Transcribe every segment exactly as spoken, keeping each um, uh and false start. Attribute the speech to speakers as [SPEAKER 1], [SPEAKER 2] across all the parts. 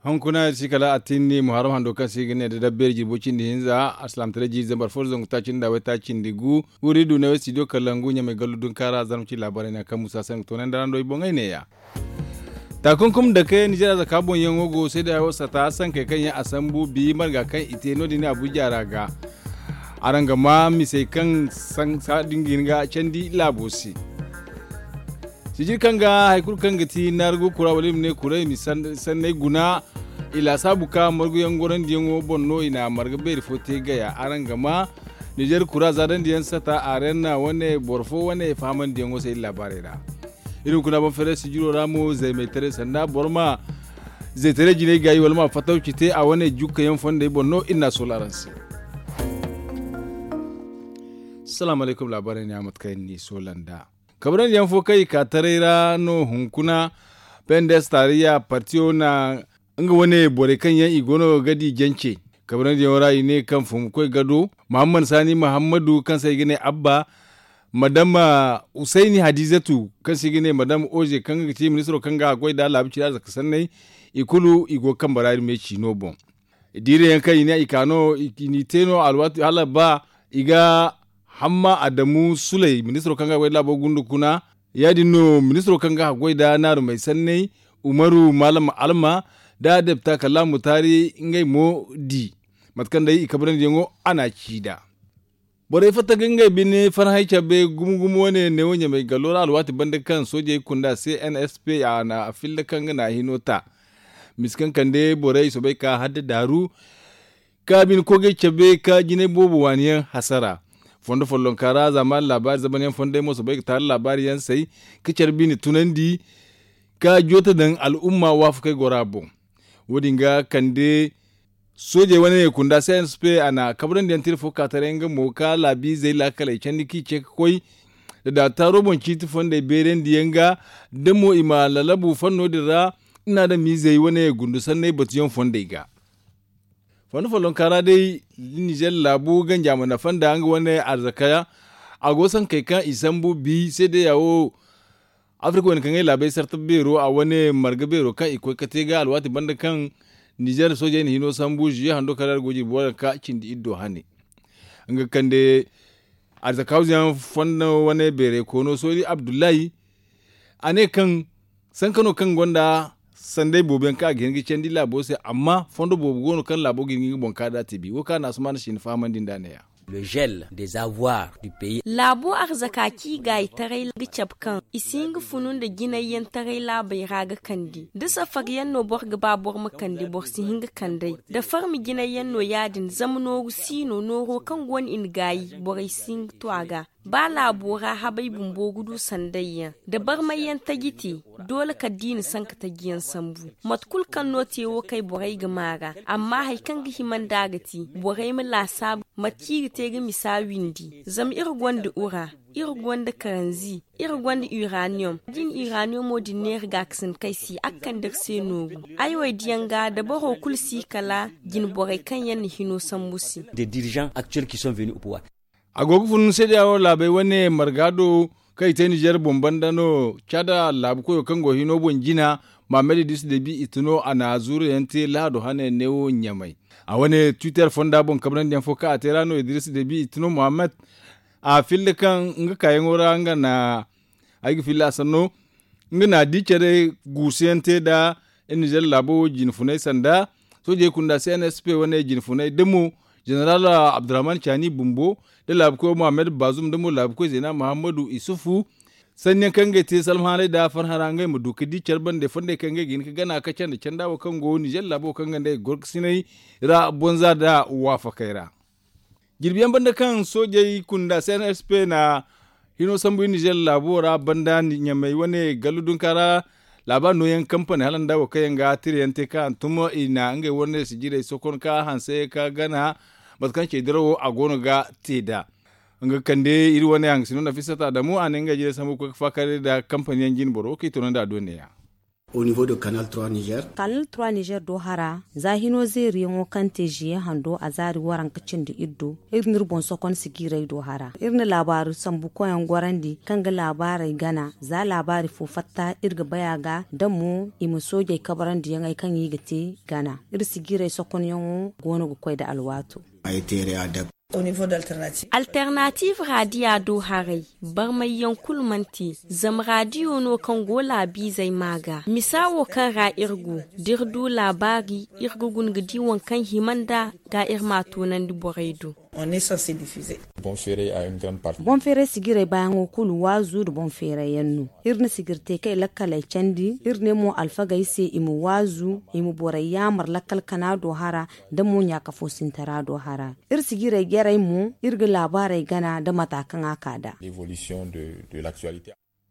[SPEAKER 1] hankuna sikala atinni muharram hando kan sigine da dabber jirbocin da hinza aslam taraji zambar forzon ta cin da wata cin digu wuri du na studio kallangu nya mai galudun kara zamci labarai na kan musa san to nan da ran do ibon ne ya takunkum da kai Nijar da kabon yan wogo sai da wasa ta san kai kan ya asambu bi marga kan ite no dini Abuja raga aranga ma mi sai kan san sadin ginga candi labosi sijir kanga haikul kanga ti nargo kura walim ne kura mi san sanai guna ila sabuka margo yangoran diyango bonno ina marga beri fote gaya aranga ma Niger kura zadan diyan sata arena wane borfo wane faman diyango sai labare da irin kuna ban fere sijiro ramo zai mai tare sanda borma zai tare jine gayi walma fatauci te a wane jukka yan fonda bonno ina solaransi. Assalamu alaikum labaran ya matkai ni solanda kabran yan fo kai ka tarera no hunkuna pendes tariya partiyo na nga wane bore kan yan igono gadi jance kabran yan rayi ne kan fum koi gado Muhammad Sani Muhammadu kan sai gine abba madama Usaini Hadizatu kan sai gine madam Oje kan ti ministro kan ga goi da labci da kasannai ikulu igo kan barari me chino bon dire yan kai ne ikano ni teno alwatu halaba iga hamma Adamu Sulai ministro kanga wai labo gundu kuna yadi no ministro kanga goi da naru mai sanne Umaru Malam Alma da dafta kalamu tari ngai mo di matkan dai ikabran jengo ana cida bore fata gangai bine farhaicha be gumgumu wane ne wonya mai galora alwati banda kan soje kunda C N S P ana afilla kanga na hinota miskan kande bore so bai ka hadda daru kabin koge chabe ka jine bobo waniyan hasara fondo follon kara zaman labari zaman yan fonde mo so bai tar labari yan sai kicar bini tunandi ka jota dan al'umma wafu kai gorabo wodinga kande soje wani ne kunda C N S P ana kabran da tirfo ka tarenga mo ka labi zai la kala candiki ce koi da ta robon kiti fonde beren diyenga demo ima lalabu fanno dira ina da mi zai wani gundu sanne batiyon fonde ga wani falon kara dai Nijar labu ganja mana fanda an wani arzakaya a gosan kai kan isambu bi sai da yawo Afirka wani kan yi labai sarta bero a wani marga bero kan ikoi kate ga alwati banda kan Nijar soja ne hino sambu ji hando karar goji buwar ka cindi iddo hane an ga kan da arzakawu zan fanda wani bere kono sori Abdullahi ane kan san kano kan gwanda sandai boben ka gin gicen di labo sai amma fondo bobo gono kan labo gin bon ka da tibi wo kana asman shin faman din da ne ya
[SPEAKER 2] le gel des avoirs du pays
[SPEAKER 3] labo arzakaki gai tarai gicap kan ising funun da ginayen tarai labai raga kandi da safar yanno borga babur makandi borsi hinga kandai da farmi ginayen no yadin zamno sino noro kan gon in gayi borai sing tuaga ba labora habai bumbo gudu sandayya da bar mayan tagiti dole ka dini sanka tagiyan sambu matkul kan note wo kai borai gamara amma haikan ga himan dagati borai mu lasa matiri te ga misawindi zam irgonda ura irgonda karanzi irgonda uranium din uranium mo din ne ga ksin kaisi akan da senogu aiwai diyanga da baro kulsi kala gin borai kan yan hino sambusi
[SPEAKER 2] des dirigeants actuels qui sont venus au pouvoir
[SPEAKER 1] agogo funun sai da labai wane margado kai ta Nijar bomban dano chada labu koyo kango hino bonjina Mamadi dis de bi itno ana zuru yante lado hane newo nyamai a wane Twitter fonda bon kabran den foka aterano Idris de bi itno Muhammad a fille kan nga kayen ora nga na agi fille asano nga na dicere gusente da Nijar labo jinfunai sanda soje kunda C N S P wane jinfunai demo General Abdurrahman Chani Bumbo da labko Muhammad Bazum da mu labko Zaina Muhammadu Isufu sanyan kange te Salman da farhara ngai mu dukidi charban da fande kange gin ka gana ka can da can dawo kango Nijar labo kanga da gorksinai ra bonza da wafa kaira girbiyan banda kan soje kunda C N S P na hino sambu Nijar labo ra banda nyamai wane galudun kara laba noyan kamfani halan dawo kayan ga tiriyante ka tumo ina ngai wane sijire sokon ka hanse ka gana batkan ke dirawo a gonu ga teda nga kande iri wani yang sinu na fisata da mu anen ga jire samu ko fakare da kamfani yan jin boro ke tonon da duniya
[SPEAKER 4] Au niveau de Canal trois Niger.
[SPEAKER 5] Canal trois Niger do hara zahino zai riyo kante jiye hando a zari waran kacin da iddo irin rubon sokon sigirai do hara irin labaru sambu koyan gwarandi kanga labarai gana za labari fofatta irga bayaga dan mu imu soje kabaran da yangai kan yi gate gana ir sigirai sokon yango gono go koy da alwato
[SPEAKER 4] A été réadapté.
[SPEAKER 6] Au niveau d'alternative.
[SPEAKER 3] Alternative radio do harai bar mai yankul manti zam radio no kan gola bi zai maga misawo kan ra irgu dirdu labari irgu gun gidi wankan himanda ga irma tunan di boraido.
[SPEAKER 6] On est censé diffuser.
[SPEAKER 7] Bonferré a une grande partie.
[SPEAKER 5] Bonferré sigire bayan okulu wazu da bonferré yannu irna sigirte kai lakkalai candi irne mo alfaga ise imu wazu imu borayya mar lakkal kana do hara da mu nya kafo sintara do hara ir sigire gerai mu irga labarai gana da matakan akada.
[SPEAKER 7] L'évolution de de l'actualité.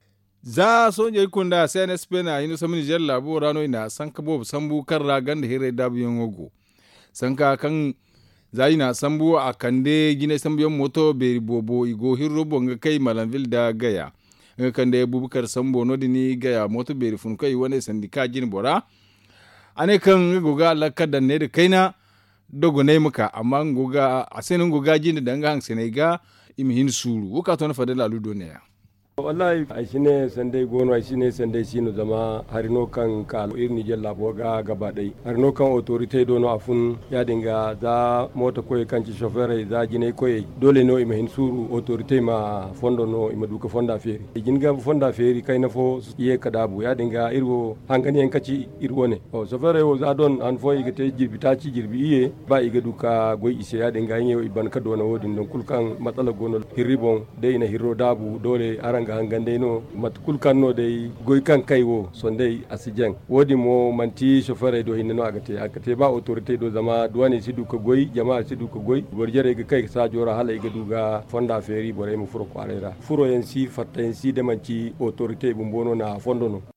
[SPEAKER 1] Za so je kunda C N S P na yin samin jel labo rano ina sanka bob sambu kan ragan da hire dabiyon ogo sanka kan zai na sambu a kande gine sambiyon moto beri bobo igo hirro bonga kai malanville da gaya nga kande bubukar sambo no dini gaya moto beri fun kai wani sandika jin bora ane kan goga lakadan ne da kaina dogo ne muka amma goga asenin goga jin da nga hang senega imi hin suru wuka to na fadala ludo ne ya
[SPEAKER 8] wallahi ai shine sandai gono ai shine sandai sino zama harino kan ka irni jella boga gaba dai harino kan autorité do no afun ya dinga za mota koy kan ci chauffeur za jine koy dole no ima hin suru autorité ma fondo no ima duka fonda feri jinga fonda feri kai na fo ye kadabu ya dinga irwo hangani en kaci irwo ne o chauffeur o za don an fo igate jirbi ta ci jirbi iye ba iga duka goy ise ya dinga yin iban ka do na wodin don kulkan matsala gono hirribon dai na hirro dabu dole aranga hangande no matkul kanno dai goy kan kaiwo sondai asijen wodi mo manti chauffeur do hinno agate agate ba autorité do zama duwani sidu ko goy jama'a sidu ko goy borjere ga kai sa jora hala iga duga fonda feri bore mu furo kwarera furo en si fatta en si de manti autorité bumbono na fondo no.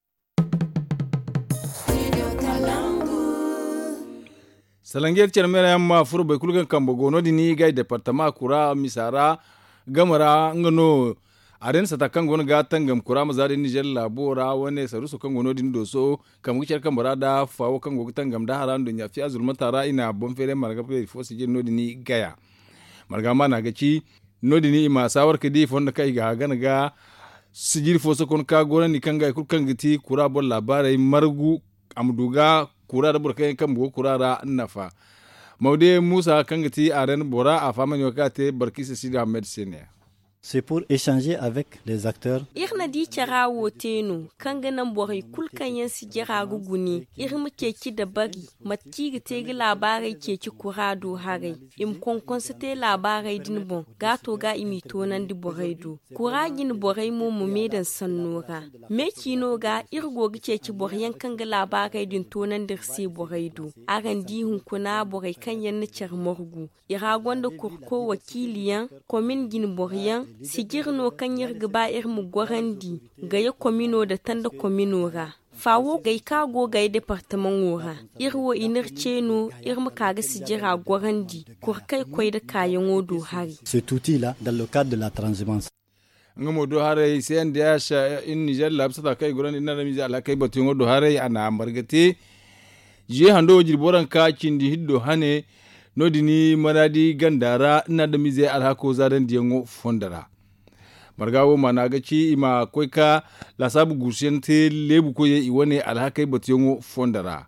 [SPEAKER 1] salangiyar cermera yamma furo bai kulgan kambo gono dini gai departement kura misara gamara ngano aren sata kan gono ga tangam kura mazari Niger labora wane saruso kan gono din doso kam gicer kan barada fawo kan go tangam da haran dunya fi azul tara ina bon fere marga pe fo sije nodini gaya marga mana gaci nodini ma sawar kidi fonda kai ga gana ga sijir fo so kon ka gono ni kan ga kul kan giti kura bon labarai margu amduga kura da burkai kan bo kura ra nafa maude musa kan giti aren bora a faman yokate barkisa sidi ahmed sene.
[SPEAKER 9] C'est pour échanger avec les acteurs.
[SPEAKER 3] Irna di cara wotenu kanga nan borai kulkan yan sigira guguni irmu keki da bari matki ga tegi labarai keki kurado harai im konkon te labarai din bon gato ga imi tonan di borai do kuragin borai mu mu medan sannora me kino ga irgo ga keki boryan kanga labarai din tonan dir si borai do aran di hun kuna borai kan yan cer morgu ira gonda kurko wakiliyan komin gin boryan sigirno kan yirga ba irmu gwarandi ga ya komino da tanda komino ra fawo gai kago gai departement wora irwo inirceno irmu kaga sigira gwarandi kurkai koi da kayan wodo hari
[SPEAKER 9] cet outil là dans le cadre de la transhumance
[SPEAKER 1] ngamo do hare sai an da sha in Niger labsa ta kai guran ina ramiza ala kai batun wodo hare ana margate je hando jirboran ka kindi hiddo hane nodini maradi gandara ina da mize alhako zadan diyango fondara margawo mana gaci ima koika la sabu gursente lebu koye iwane alhakai batiyongo fondara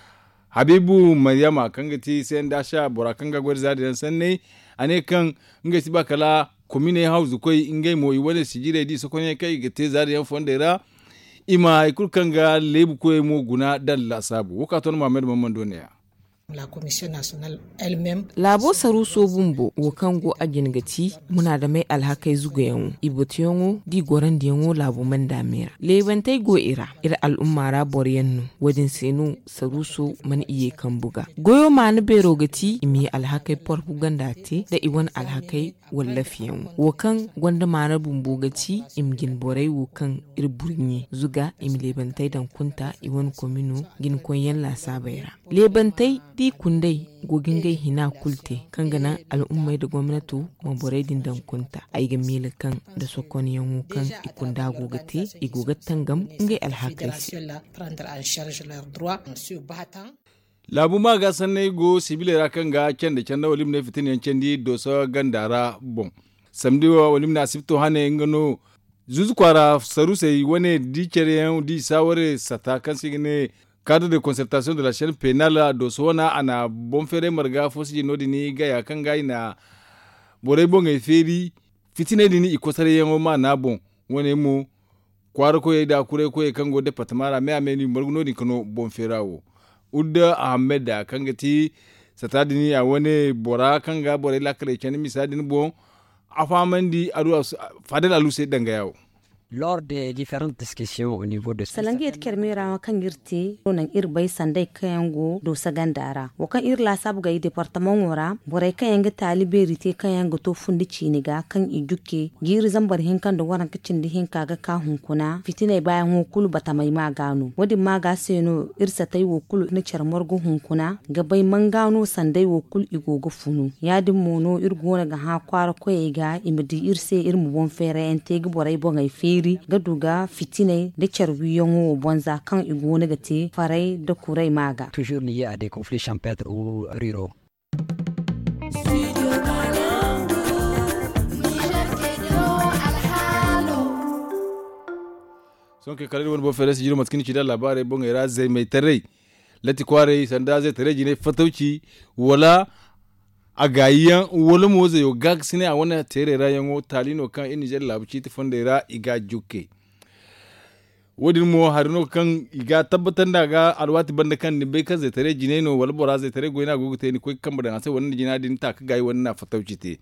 [SPEAKER 1] habibu maryama kangati sen dasha bora kanga gwar zadi dan sanne ane kan ngati bakala komine house koy ingay mo iwane sijire di sokonye kai gate zadi yan fondara ima ikul kanga lebu koye mo guna dan la sabu wakaton Muhammad Mamman ne
[SPEAKER 6] La Commission nationale elle-même.
[SPEAKER 10] Labo saruso bumbo wo kango agin gati muna da mai alhakai zugayen ibotiyongo di goran diyango labo man damira. Lebantai go ira ira al'ummara boryannu wadin senu saruso man iye kan buga. Goyo ma na bero gati imi alhakai propaganda te da iwan alhakai wallafiyan. Wo kan gwanda ma na bumbo gati imgin borai wo kan irburnye zuga imi lebantai dan kunta iwan komino gin konyen la sabaira. Lebantai di kundai gogin gai hina kulte kan gana al'ummai da gwamnati maborai dindan kunta ai ga mila kan da sokoni yan kan ikunda gogate igogat tangam ngai alhakai
[SPEAKER 1] labu ma ga sanne go sibile ra kan ga can da can da walim ne fitin yan can di dosa gandara bon samdi wa walim na sifto hane ngano zuzu kwara saru sai wane di kere yan di saware sata kan sigine cadre de concertation de la chaîne pénale doso wana ana bon fere marga fosi nodi ni ga ya kan ga ina bore bon e feri fitine dini ikosare yan ma na bon wane mu kwara ko da kure ko kan go departement me ameni marguno ni kono bon ferawo udda ahmed kan gati sata dini a wane bora kan ga bore la kare chani misadi ni bon afamandi adu fadel aluse danga yawo.
[SPEAKER 11] Lors des différentes discussions au niveau de
[SPEAKER 5] salangiyat kermera kan girti onan irbay sandai kayango do sagandara wakan irla sabga i departement wora boray kayanga taliberite kayanga to fundi ciniga kan ijuke giri zambar hinkan do waran kicin di hinka ga ka hunkuna fitinai bayan hukulu batamai magano wadi maga seno irsa tai wukulu na charmorgo hunkuna gabai mangano sandai wukul igogo funu yadin mono irgona ga ha kwara koyega imidi irse irmu bon fere entegi boray bongai fi gaduga fitinai da carwi yongo bonza kan igona gate farai da kurai maga
[SPEAKER 11] toujours lié à des conflits champêtres ou ruraux.
[SPEAKER 1] son ke kare won bo fere sijiro matkini ci da labare bon era zai mai tare lati kware sanda zai tare jine fatauci wala a gayiyan wala mo zai gag sine a wannan tere rayan talino kan inijer labuci ta fondera iga juke wadin mo harino kan iga tabbatar da ga alwati banda kan ni bai kan zai tare jine no wala bora zai tare goyina gugute ni koi kan bada sai wannan jina din ta ka gayi wannan fatauci te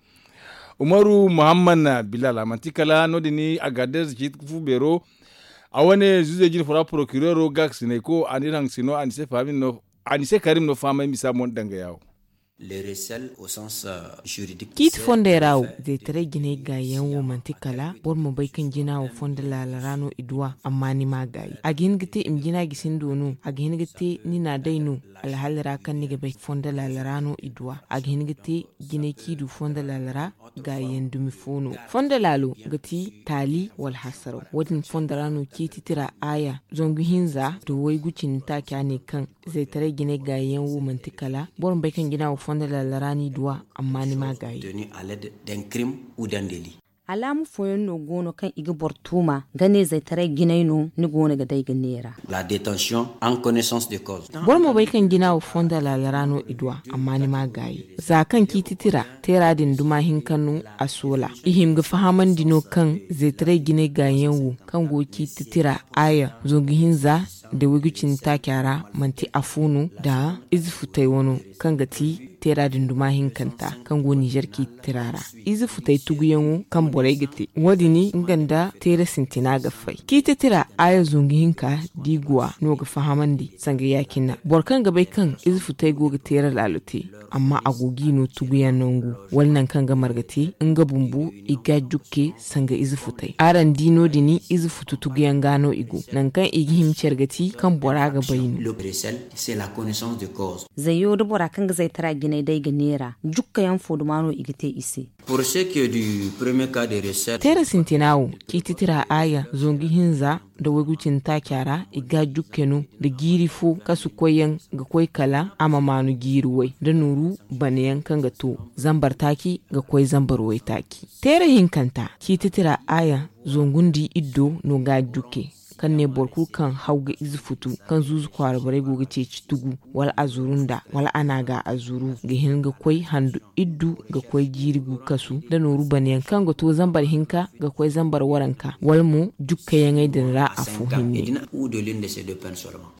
[SPEAKER 1] umaru muhammad na bilal amantikala no dini agadez ci fu bero a wani zuze jin fura procureur gag sine ko anirang sino anise famin no anise karim no fama mi samon danga yawo.
[SPEAKER 2] Le recel au sens euh, juridique.
[SPEAKER 10] Kit fonderaw zai tare gine gayen wo mantikala bor mo bai kan gina wo fonda lalarano idwa amma ni magayi a gin gite im gina gisin dono a gin gite ni na daino alhalra kan ni bai fonda lalarano idwa a gin gite gine kidu fonda lalara gayen dumi fono fonda lalo gati tali wal hasaro wadin fondarano kiti tira aya zongu hinza do wai gucin ta kyane kan zai tare gine gayen wo mantikala bor bai kan gina wo fonda lalarani duwa amma ni magayi
[SPEAKER 2] tenu à l'aide d'un crime ou d'un délit.
[SPEAKER 5] alamu foyon no gono kan iga bortuma gane zai tare ginaino ni gono ga dai ganera
[SPEAKER 2] La détention en connaissance de cause.
[SPEAKER 10] bor mo bai kan gina wo fonda lalarano idwa amma ni magayi za kan kititira tera din duma hinkanu asola ihim ga fahaman dino kan zai tare gine gayen wo kan go kititira aya zongi hinza da wigucin ta kyara manti afunu da izfutai wano kan gati tera dinduma hinkanta kan go Niger ki tirara izfutai tuguyanwo kan borai gati wadini nganda tera sintina ga fai ki tira aya zungi hinka digwa no ga fahamandi sanga yakina borkan gabai kan izfutai go ga tera lalute amma agogi no tuguyan nongu wannan kan ga margati inga bumbu iga jukke sanga izfutai aran dino dini izfutu tuguyan gano igo nan kan igi himcer gati kan bora ga bayinu.
[SPEAKER 2] Le recel, c'est la connaissance de cause.
[SPEAKER 5] zayo da bora kan ga zai tara gine dai ga nera jukka yan fodumano igite ise
[SPEAKER 2] Pour ce qui est du premier cas de recel,
[SPEAKER 10] tera sintinawo kititira aya zongi hinza da wagucin ta kyara iga jukkenu da giri fo kasu koyan ga koi kala ama manu giri wai da nuru banayan kan ga to zambar taki ga koi zambar wai taki tera hinkanta kititira aya zongundi iddo no ga jukke kan ne borku kan hauga izufutu kan zuzu kwara bare goga ce tugu wal azurunda wal anaga azuru ga hin ga koi handu iddu ga koi jirigu kasu da noru baniyan kan ga to zambar hinka ga koi zambar waranka wal mu jukka yangai da ra afu hinne
[SPEAKER 2] ou de l'une de ces deux peines seulement.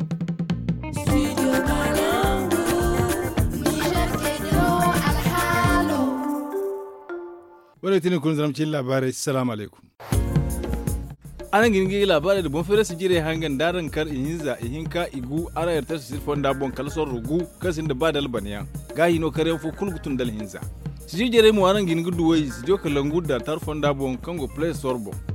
[SPEAKER 1] wani tinin kun zaramcin labarai salamu alaikum anan gini labarai da bon fere su jire hangan daran kar ihinza ihinka igu ara yartar su sirfon da bon kalsor rugu kasin da badal baniyan gahi no kare fu kulgutun dal hinza su jire mu anan gini gudu wai su jo kalangu da tarfon da bon kango play store bon